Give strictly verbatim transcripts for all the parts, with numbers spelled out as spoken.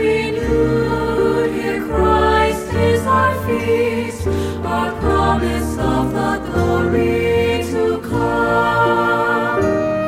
renewed. Here Christ is our feast, our promise of the glory to come.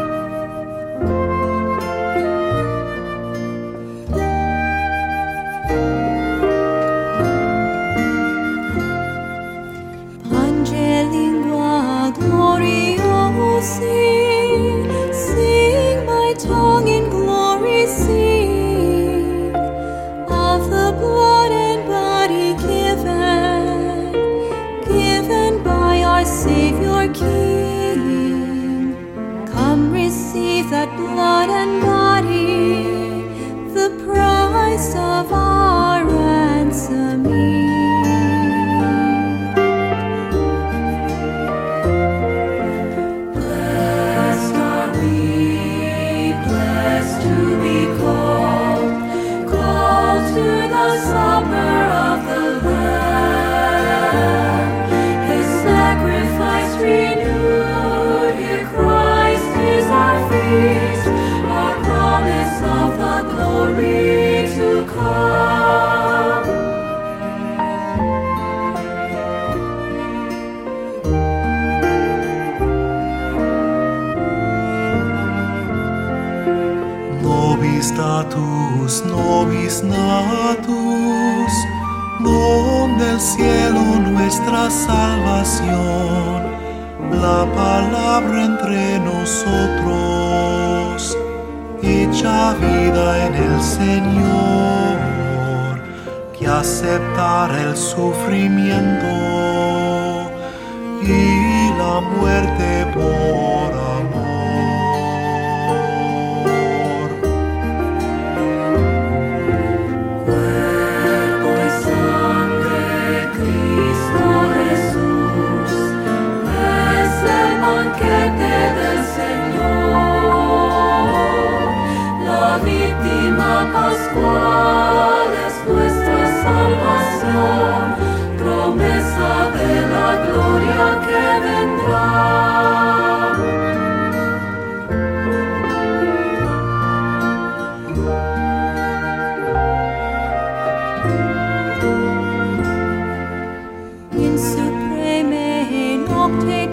Pange lingua gloriosi, sing my tongue in glory, sing of the blood and body given, given by our Savior King. Come receive that blood and body, the price of our ransoming. Blessed are we, blessed to be called, called to the supper of the Lamb. His sacrifice renewed, here Christ is our feast, our promise of the glory to come. Nobis status, nobis natus, don del cielo nuestra salvación, la palabra entre nosotros, hecha vida en el Señor, que aceptará el sufrimiento y la muerte por amor. Cuerpo y sangre, Cristo Jesús, es el banquete del Señor. La víctima pascual es nuestra salvación, promesa de la gloria que vendrá. In supreme nocte